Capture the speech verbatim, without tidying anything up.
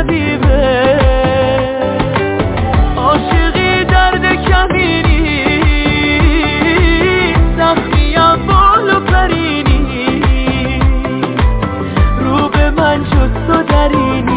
طبیبه، عاشقی درد کمینی، زخمیم بال و پرینی، رو به من جز تو درینی.